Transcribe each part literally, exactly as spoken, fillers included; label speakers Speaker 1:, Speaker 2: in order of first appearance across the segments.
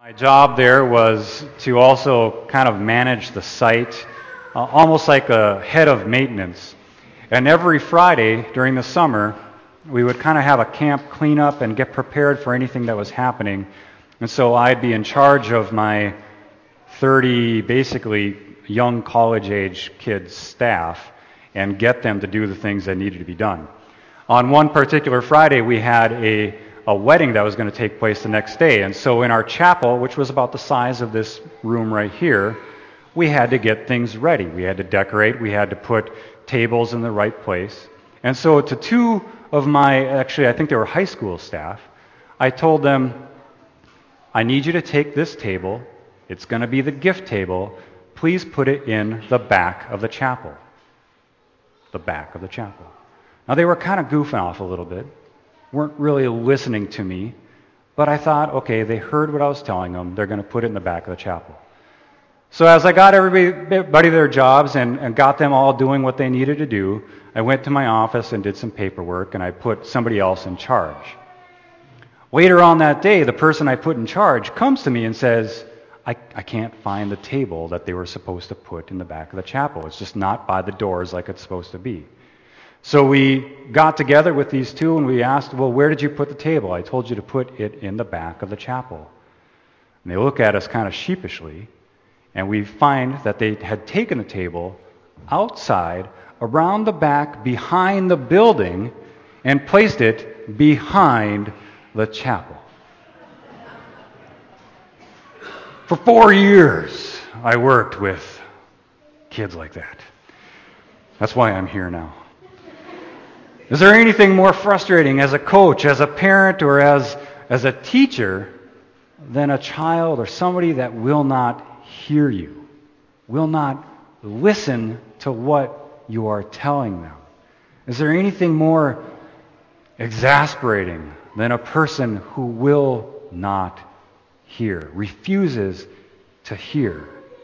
Speaker 1: My job there was to also kind of manage the site, uh, almost like a head of maintenance. And every Friday during the summer, we would kind of have a camp cleanup and get prepared for anything that was happening. And so I'd be in charge of my thirty, basically, young college-age kids' staff and get them to do the things that needed to be done. On one particular Friday, we had a a wedding that was going to take place the next day. And so in our chapel, which was about the size of this room right here, we had to get things ready. We had to decorate. We had to put tables in the right place. And so to two of my, actually I think they were high school staff, I told them, I need you to take this table. It's going to be the gift table. Please put it in the back of the chapel. The back of the chapel. Now they were kind of goofing off a little bit. Weren't really listening to me, but I thought, okay, they heard what I was telling them. They're going to put it in the back of the chapel. So as I got everybody their jobs and, and got them all doing what they needed to do, I went to my office and did some paperwork, and I put somebody else in charge. Later on that day, the person I put in charge comes to me and says, I, I can't find the table that they were supposed to put in the back of the chapel. It's just not by the doors like it's supposed to be. So we got together with these two and we asked, well, where did you put the table? I told you to put it in the back of the chapel. And they look at us kind of sheepishly, and we find that they had taken the table outside, around the back, behind the building, and placed it behind the chapel. For four years, I worked with kids like that. That's why I'm here now. Is there anything more frustrating as a coach, as a parent, or as, as a teacher than a child or somebody that will not hear you, will not listen to what you are telling them? Is there anything more exasperating than a person who will not hear, refuses to hear?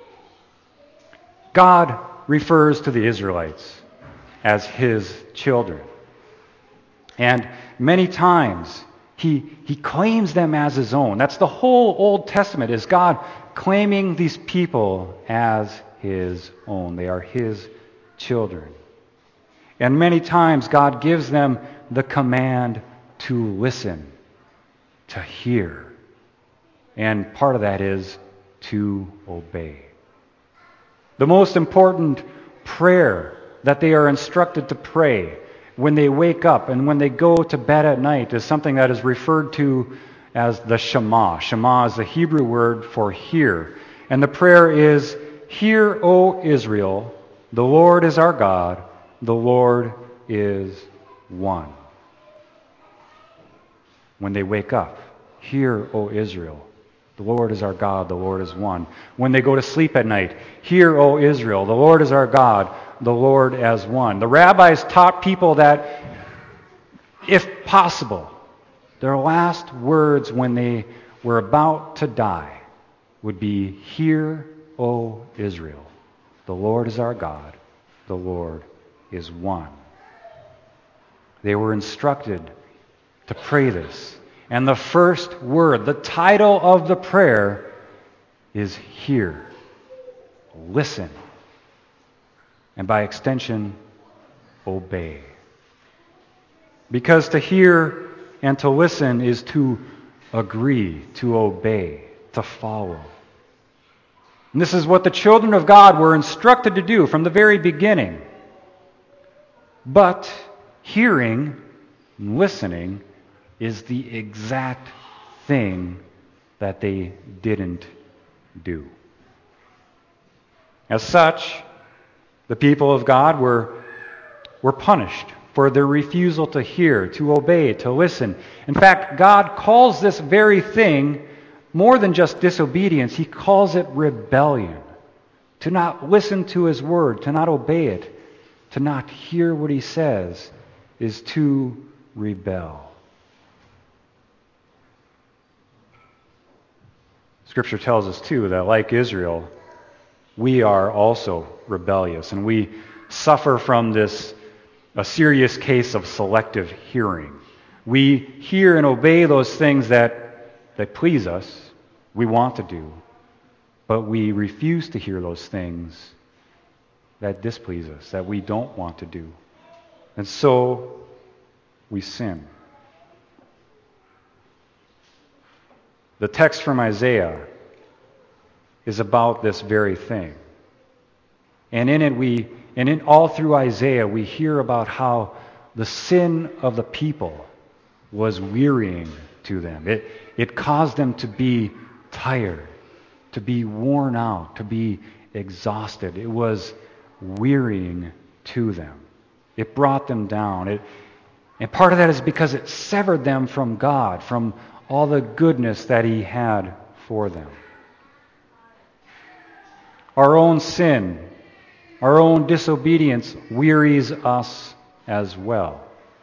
Speaker 1: God refers to the Israelites as His children. And many times, he, he claims them as His own. That's the whole Old Testament, is God claiming these people as His own. They are His children. And many times, God gives them the command to listen, to hear. And part of that is to obey. The most important prayer that they are instructed to pray when they wake up and when they go to bed at night is something that is referred to as the Shema. Shema is the Hebrew word for hear. And the prayer is, Hear, O Israel, the Lord is our God, the Lord is one. When they wake up, Hear, O Israel, the Lord is our God, the Lord is one. When they go to sleep at night, Hear, O Israel, the Lord is our God, the Lord as one. The rabbis taught people that, if possible, their last words when they were about to die would be, Hear, O Israel, the Lord is our God, the Lord is one. They were instructed to pray this. And the first word, the title of the prayer, is hear. Listen. And by extension, obey. Because to hear and to listen is to agree, to obey, to follow. And this is what the children of God were instructed to do from the very beginning. But hearing and listening is the exact thing that they didn't do. As such, the people of God were, were punished for their refusal to hear, to obey, to listen. In fact, God calls this very thing more than just disobedience. He calls it rebellion. To not listen to His word, to not obey it, to not hear what He says, is to rebel. Scripture tells us, too, that like Israel, we are also rebellious, and we suffer from this, a serious case of selective hearing. We hear and obey those things that, that please us, we want to do, but we refuse to hear those things that displease us, that we don't want to do. And so we sin. The text from Isaiah is about this very thing. And in it we and in all through Isaiah we hear about how the sin of the people was wearying to them. It it caused them to be tired, to be worn out, to be exhausted. It was wearying to them. It brought them down. It, and part of that is because it severed them from God, from all the goodness that He had for them. Our own sin, our own disobedience wearies us as well.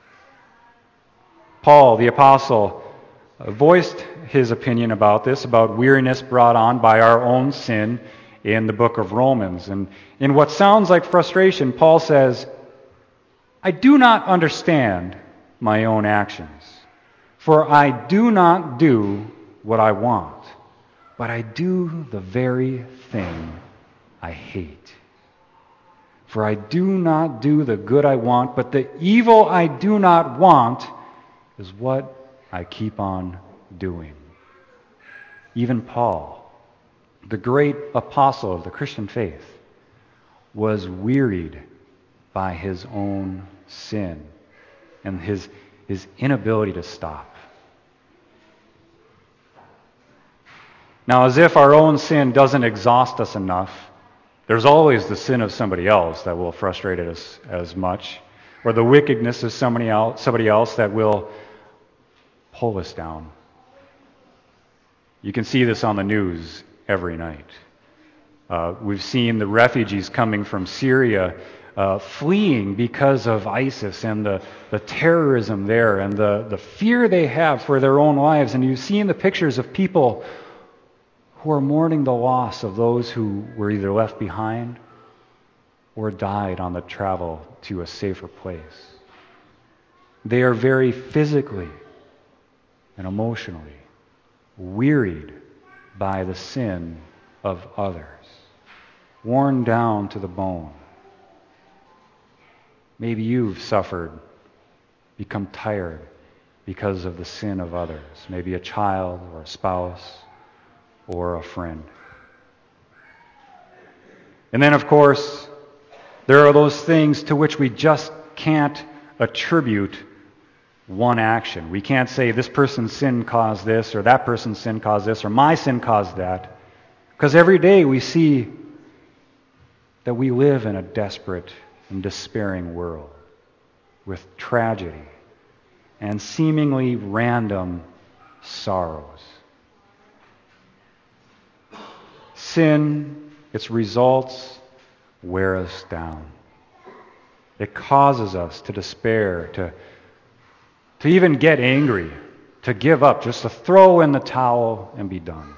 Speaker 1: Paul, the apostle, voiced his opinion about this, about weariness brought on by our own sin in the book of Romans. And in what sounds like frustration, Paul says, I do not understand my own actions, for I do not do what I want, but I do the very thing I hate. For I do not do the good I want, but the evil I do not want is what I keep on doing. Even Paul, the great apostle of the Christian faith, was wearied by his own sin and his, his inability to stop. Now, as if our own sin doesn't exhaust us enough, there's always the sin of somebody else that will frustrate us as much, or the wickedness of somebody else, somebody else that will pull us down. You can see this on the news every night. Uh, we've seen the refugees coming from Syria uh, fleeing because of ISIS and the, the terrorism there and the, the fear they have for their own lives. And you've seen the pictures of people who are mourning the loss of those who were either left behind or died on the travel to a safer place. They are very physically and emotionally wearied by the sin of others, worn down to the bone. Maybe you've suffered, become tired because of the sin of others, maybe a child or a spouse or a friend. And then, of course, there are those things to which we just can't attribute one action. We can't say this person's sin caused this, or that person's sin caused this, or my sin caused that. Because every day we see that we live in a desperate and despairing world with tragedy and seemingly random sorrows. Sin, its results, wear us down. It causes us to despair, to To even get angry, to give up, just to throw in the towel and be done.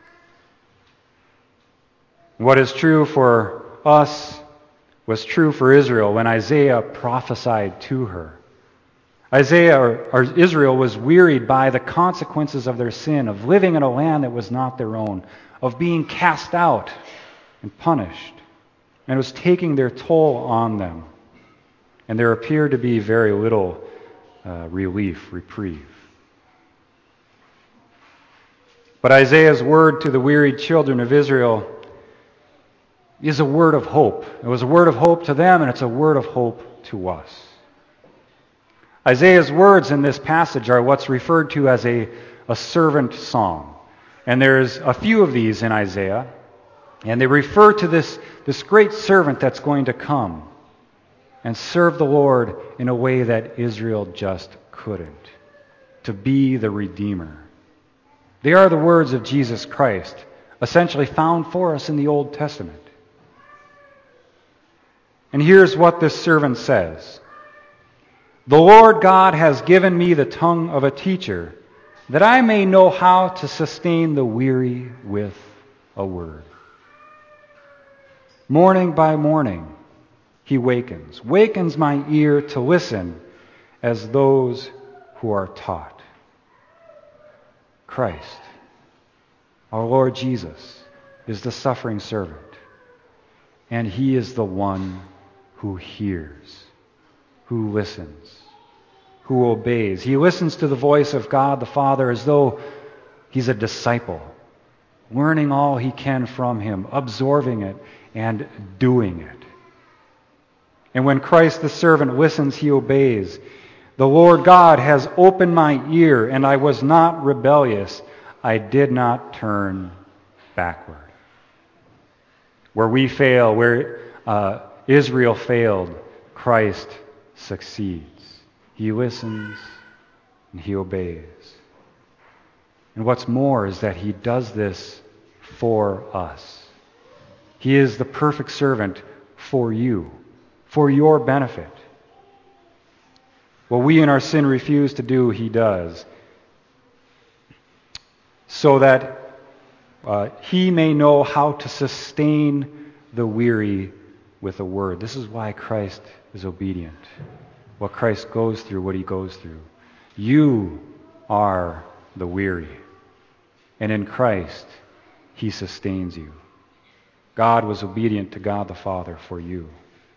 Speaker 1: What is true for us was true for Israel when Isaiah prophesied to her. Isaiah, or, or Israel, was wearied by the consequences of their sin, of living in a land that was not their own, of being cast out and punished, and it was taking their toll on them. And there appeared to be very little Uh, relief, reprieve. But Isaiah's word to the wearied children of Israel is a word of hope. It was a word of hope to them, and it's a word of hope to us. Isaiah's words in this passage are what's referred to as a, a servant song. And there's a few of these in Isaiah, and they refer to this, this great servant that's going to come and serve the Lord in a way that Israel just couldn't, to be the Redeemer. They are the words of Jesus Christ, essentially found for us in the Old Testament. And here's what this servant says. The Lord God has given me the tongue of a teacher, that I may know how to sustain the weary with a word. Morning by morning, He wakens, wakens my ear to listen as those who are taught. Christ, Our Lord Jesus is the suffering servant, and He is the one who hears, who listens, who obeys. He listens to the voice of God the Father as though He's a disciple, learning all he can from Him, absorbing it, and doing it. And when Christ the servant listens, He obeys. The Lord God has opened my ear, and I was not rebellious. I did not turn backward. Where we fail, where uh, Israel failed, Christ succeeds. He listens and He obeys. And what's more is that He does this for us. He is the perfect servant for you, for your benefit. What we in our sin refuse to do, He does, so that uh, He may know how to sustain the weary with a word. This is why Christ is obedient. What Christ goes through, what He goes through. You are the weary. And in Christ, He sustains you. God was obedient to God the Father for you.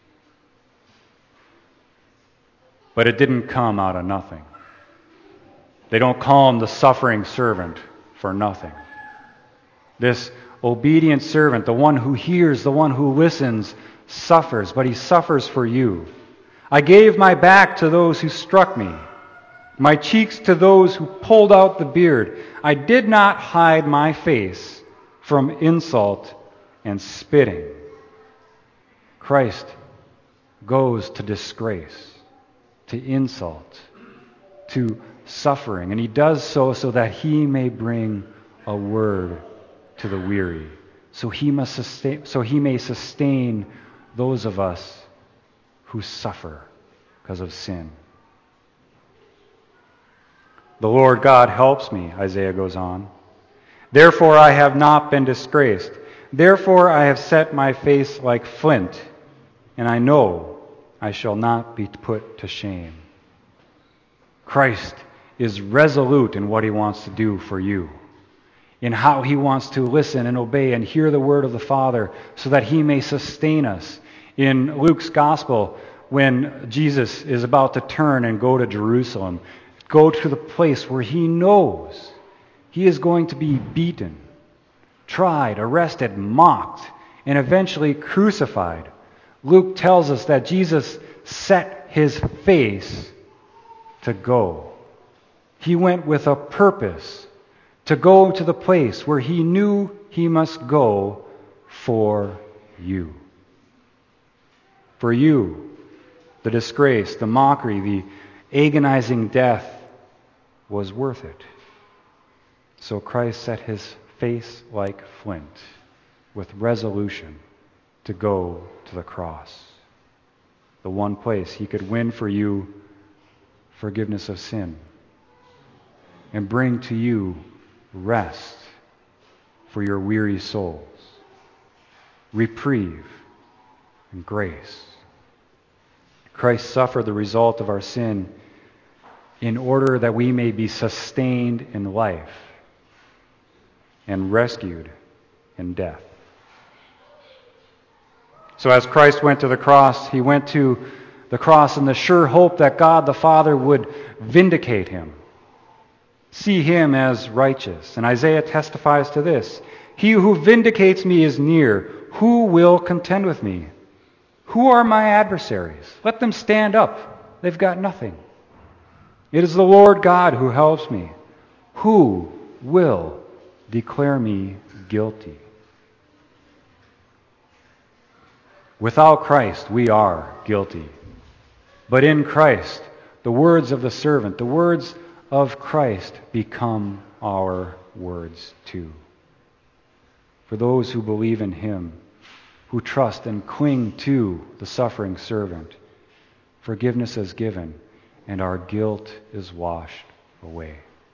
Speaker 1: But it didn't come out of nothing. They don't call Him the suffering servant for nothing. This obedient servant, the one who hears, the one who listens, suffers, but He suffers for you. I gave my back to those who struck me, my cheeks to those who pulled out the beard. I did not hide my face from insult and spitting. Christ goes to disgrace, to insult, to suffering, and He does so so that He may bring a word to the weary, so He must sustain, so He may sustain those of us who suffer because of sin. The Lord God helps me, Isaiah goes on. Therefore I have not been disgraced. Therefore I have set my face like flint, and I know I shall not be put to shame. Christ is resolute in what He wants to do for you, in how He wants to listen and obey and hear the word of the Father so that He may sustain us. In Luke's Gospel, when Jesus is about to turn and go to Jerusalem, go to the place where He knows He is going to be beaten, tried, arrested, mocked, and eventually crucified. Luke tells us that Jesus set His face to go. He went with a purpose to go to the place where He knew He must go for you. For you, the disgrace, the mockery, the agonizing death was worth it. So Christ set His face like flint with resolution to go to the cross, the one place He could win for you forgiveness of sin and bring to you rest for your weary souls, reprieve and grace. Christ suffered the result of our sin in order that we may be sustained in life and rescued in death. So as Christ went to the cross, He went to the cross in the sure hope that God the Father would vindicate Him, see Him as righteous. And Isaiah testifies to this. He who vindicates me is near. Who will contend with me? Who are my adversaries? Let them stand up. They've got nothing. It is the Lord God who helps me. Who will declare me guilty? Without Christ, we are guilty. But in Christ, the words of the servant, the words of Christ become our words too. For those who believe in Him, who trust and cling to the suffering servant, forgiveness is given and our guilt is washed away.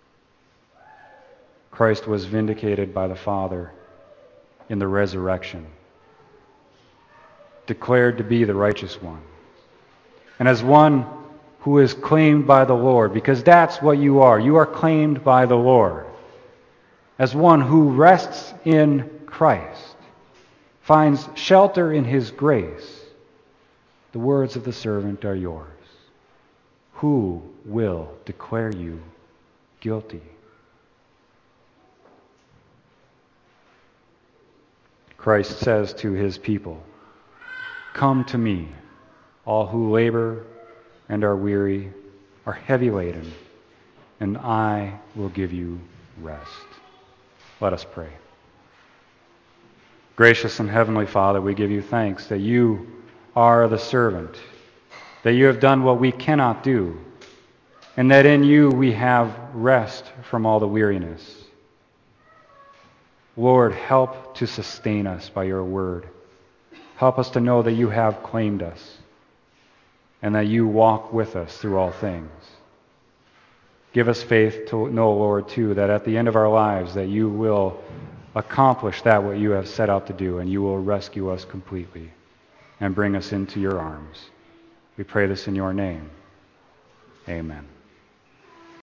Speaker 1: Christ was vindicated by the Father in the resurrection, declared to be the righteous one. And as one who is claimed by the Lord, because that's what you are. You are claimed by the Lord. as one who rests in Christ, finds shelter in his grace, the words of the servant are yours. Who will declare you guilty? Christ says to his people, "Come to me, all who labor and are weary, are heavy laden, and I will give you rest." Let us pray. Gracious and heavenly Father, we give you thanks that you are the servant, that you have done what we cannot do, and that in you we have rest from all the weariness. Lord, help to sustain us by your word. Help us to know that you have claimed us and that you walk with us through all things. Give us faith to know, Lord, too, that at the end of our lives that you will accomplish that what you have set out to do, and you will rescue us completely and bring us into your arms. We pray this in your name. Amen.